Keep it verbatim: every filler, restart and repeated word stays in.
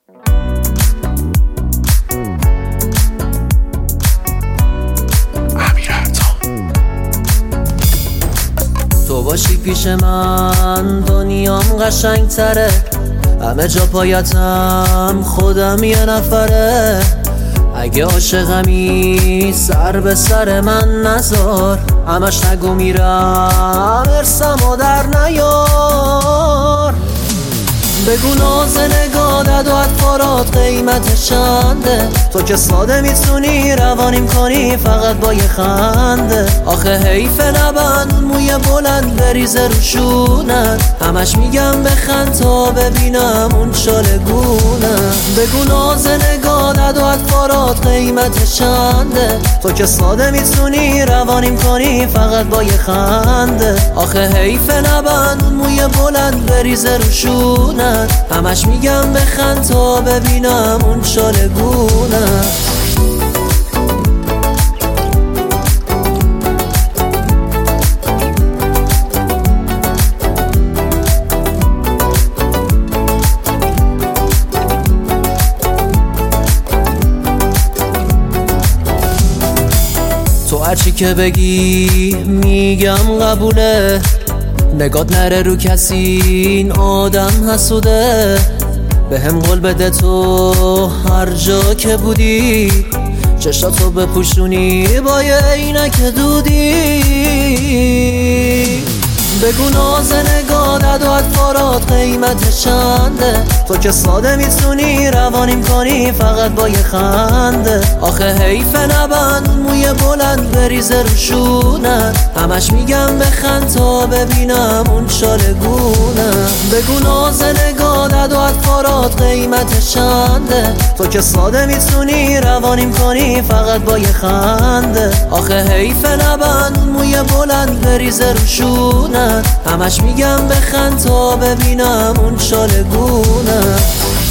تو باشی پیش من دنیام قشنگ تره، همه جا پایتم خودم یه نفره. اگه عاشقمی سر به سر من نذار، همش نگو میرم ارسمو در نیار. بگو ناز نگاهت و اطفارات قیمت چنده، تو که ساده میتونی روانیم کنی فقط با یه خنده. آخه حیف نبند موی بلند بریزه رو شونت، همش میگم بخند تا ببینم اون چالگونه. بگو ناز نگاهت و اطفارات قیمت چنده، تو که ساده میتونی روانیم کنی فقط با یه خنده. آخه حیف نبند موی بلند بریزه رو شونت، همش میگم بخند تا ببینم اون چالگونه. تو هرچی که بگی میگم قبوله، نگات نره رو کسی این آدم حسوده. به هم قول بده تو هر جا که بودی، چشاتو بپوشونی با یه عینک دودی. بگو ناز نگاهت و اطفارات قیمت چنده، تو که ساده میتونی روانیم کنی فقط با یه خنده. آخه حیف نبند موی بلند بریزه رو شونت، همش میگم بخند تا ببینم اون چالگونه. بگو ناز نگاهت و اطفارات قیمت چنده، تو که ساده میتونی روانیم کنی فقط با یه خنده. آخه حیف نبند موی بلند بریزه رو شونت، همش میگم بخند تا ببینم اون چالگونه.